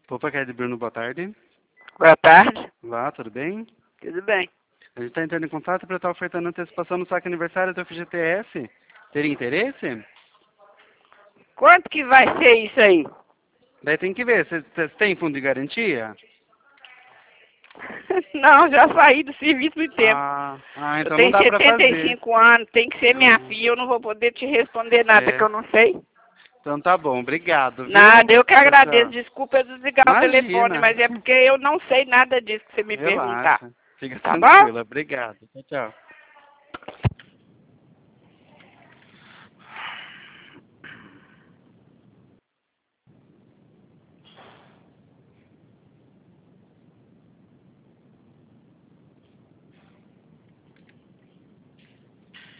Opa, Kelly Bruno, boa tarde. Boa tarde. Olá, tudo bem? Tudo bem. A gente está entrando em contato para estar ofertando antecipação no saque aniversário do FGTS. Teria interesse? Quanto que vai ser isso aí? Daí tem que ver, você tem fundo de garantia? Não, já saí do serviço muito tempo. Eu Então não tenho dá para fazer. 75 anos, tem que ser minha filha, eu não vou poder te responder nada que eu não sei. Então tá bom, obrigado. Viu? Nada, eu que Tchau, agradeço. tchau. Desculpa eu desligar o telefone, mas é porque eu não sei nada disso que você me perguntar. Relaxa. Fica Tá bom? tranquila. Obrigado. Tchau, tchau.